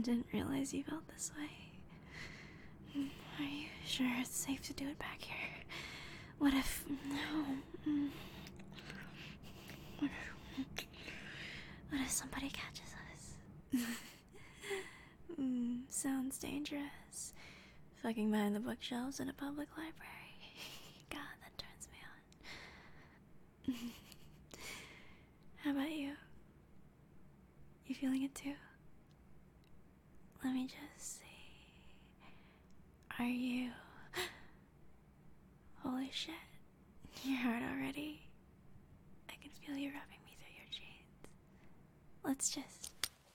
didn't realize you felt this way. Are you sure it's safe to do it back here? What if... No. What if somebody catches us? Sounds dangerous. Fucking behind the bookshelves in a public library. God, that turns me on. How about you? You feeling it too? Let me just see. Are you... Holy shit. You're hard already. I can feel you rubbing me through your jeans. Let's just...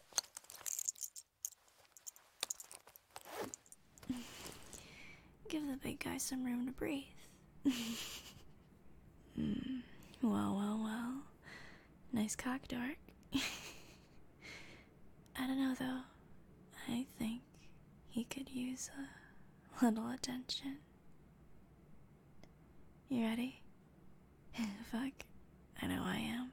Give the big guy some room to breathe. Well. Nice cock, dork. I don't know, though. I think he could use a little attention. You ready? Fuck. I know I am.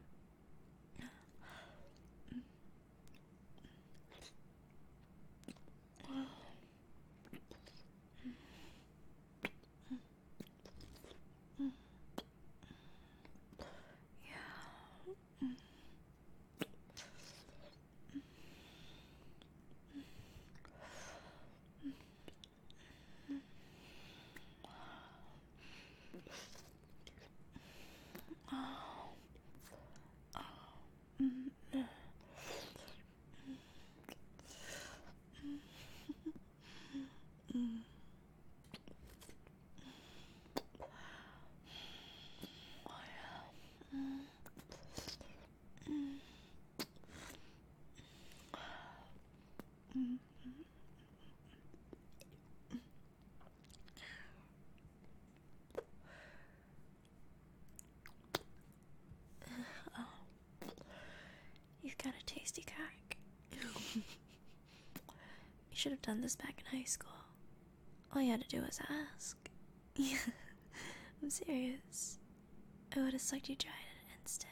You've got a tasty cock. You should have done this back in high school. All you had to do was ask. Yeah, I'm serious. I would have sucked you dry in an instant.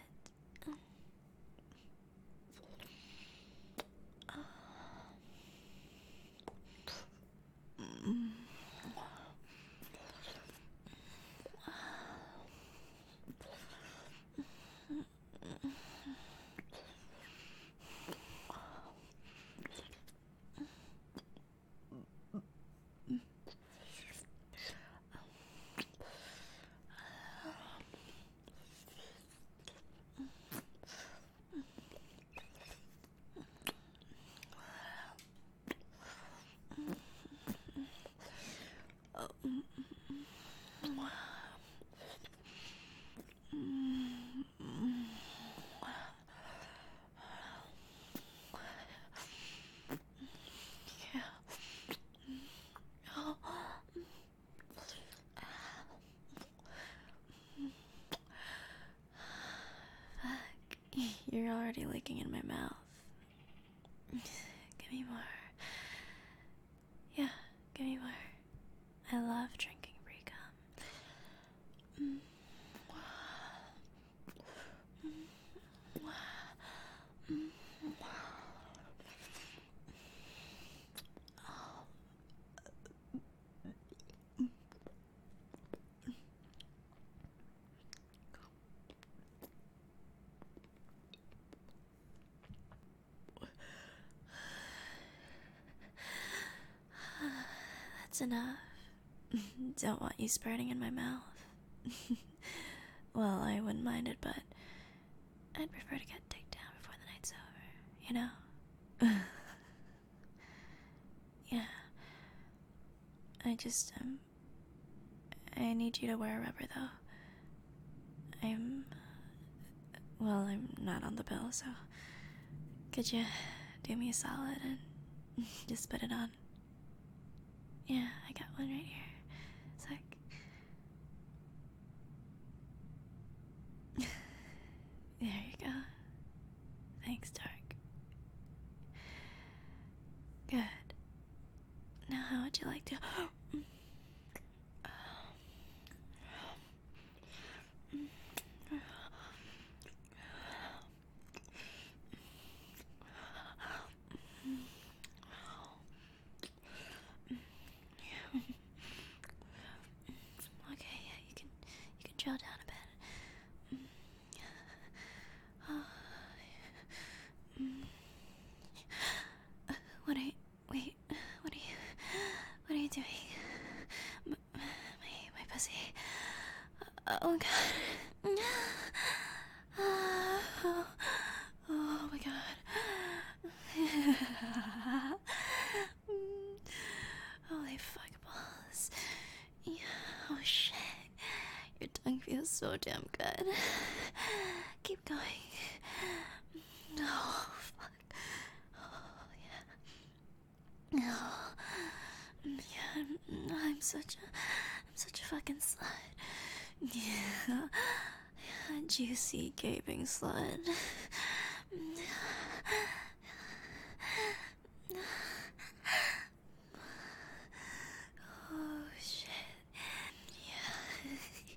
You're already licking in my mouth. Give me more. Yeah, give me more. I love drinking pre-cum. That's enough. Don't want you spurting in my mouth. Well, I wouldn't mind it, but I'd prefer to get dicked down before the night's over, you know? Yeah. I need you to wear a rubber, though. I'm not on the bill, so could you do me a solid and just put it on? Yeah, I got one right here. Sec. There you go. Thanks, Dark. Good. Now how would you like to... pussy. Oh god. Oh my god. Holy fuck balls. Yeah, oh shit. Your tongue feels so damn good. Keep going. Oh fuck. Oh yeah. Oh yeah. I'm such a fucking slut. Yeah. Juicy gaping slut. Oh shit. Yeah.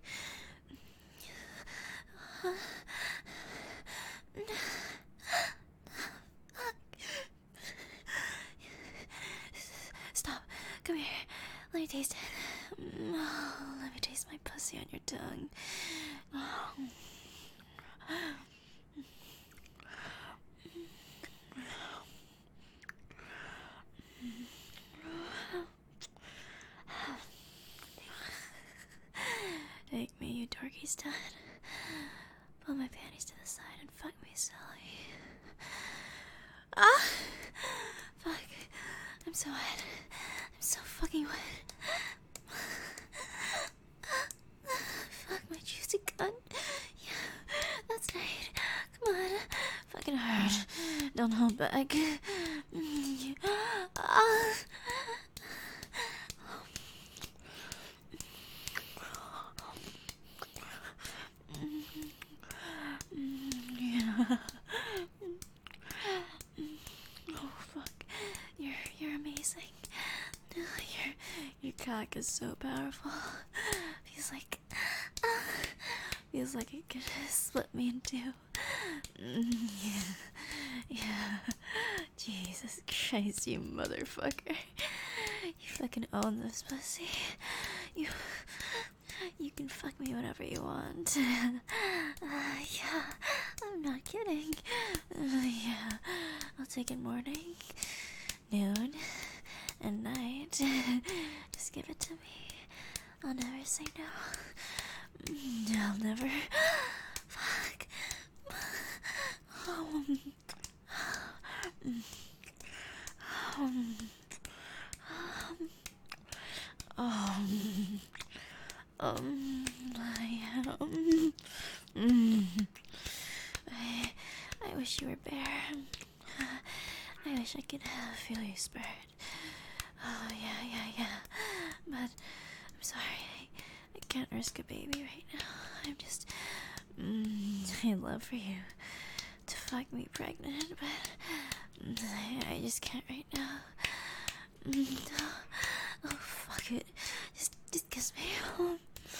Stop. Come here. Let me taste it. Oh, let me taste my pussy on your tongue. Oh. Take me, you dorky stud. Pull my panties to the side and fuck me silly. Ah! Fuck. I'm so wet. I'm so fucking wet. Fuck my juicy cunt. Yeah, that's right. Come on. Fucking hard. Don't hold back. Ah! Yeah. Oh fuck. You're amazing. Your cock is so powerful. Feels like it could split me in two. Yeah. Jesus Christ, you motherfucker. You fucking own this pussy. You can fuck me whenever you want. Yeah, I'm not kidding. Yeah, I'll take it morning, noon, and night. Just give it to me. I'll never say no. I'll never. Fuck. I wish you were bare. I wish I could feel you spread. Oh, yeah. But I'm sorry. I can't risk a baby right now. I'm just. I'd love for you to fuck me pregnant, but I just can't right now. Oh, fuck it. Just kiss me.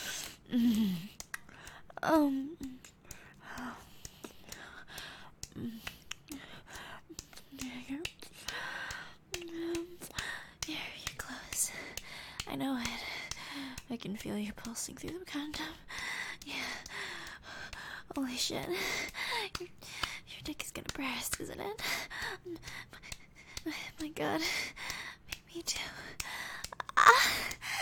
You're close. I know it. I can feel you pulsing through the condom. Yeah. Holy shit. Your dick is gonna burst, isn't it? My god. Me too. Ah!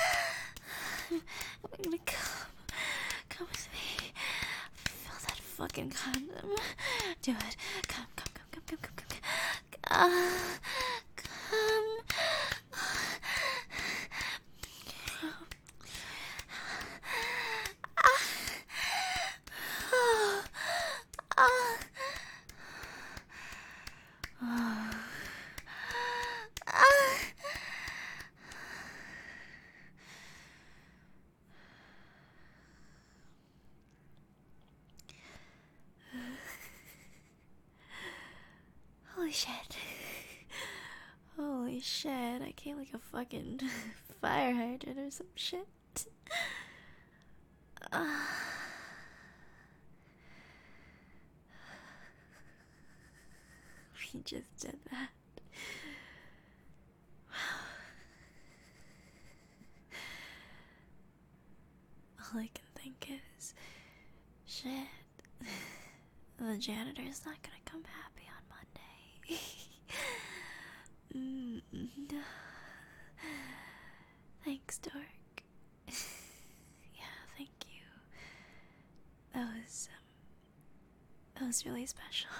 I'm gonna come. Come with me. Fill that fucking condom. Do it. Come. Come. Holy shit, I came like a fucking fire hydrant or some shit. We just did that. All I can think is, shit, the janitor's not gonna come happy on Monday. Thanks, Dork. it was really special.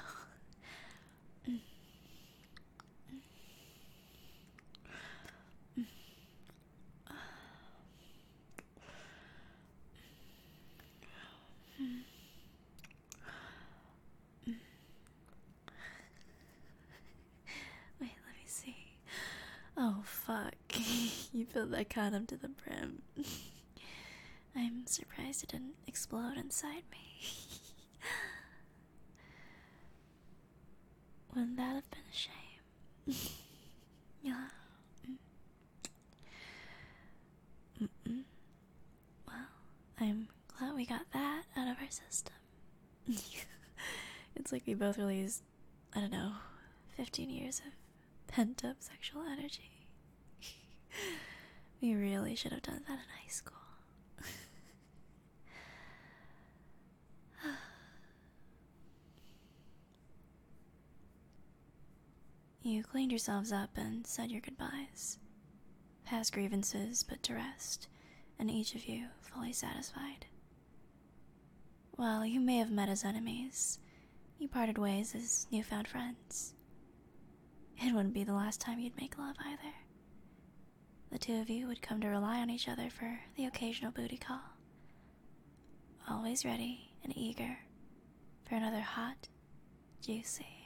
Wait, let me see. Oh, fuck. You filled that condom to the brim. I'm surprised it didn't explode inside me. Wouldn't that have been a shame? Yeah. Mm-mm. Well, I'm glad we got that out of our system. It's like we both released, I don't know, 15 years of pent up sexual energy. We really should have done that in high school. You cleaned yourselves up and said your goodbyes. Past grievances put to rest, and each of you fully satisfied. While you may have met as enemies, you parted ways as newfound friends. It wouldn't be the last time you'd make love either. The two of you would come to rely on each other for the occasional booty call. Always ready and eager for another hot, juicy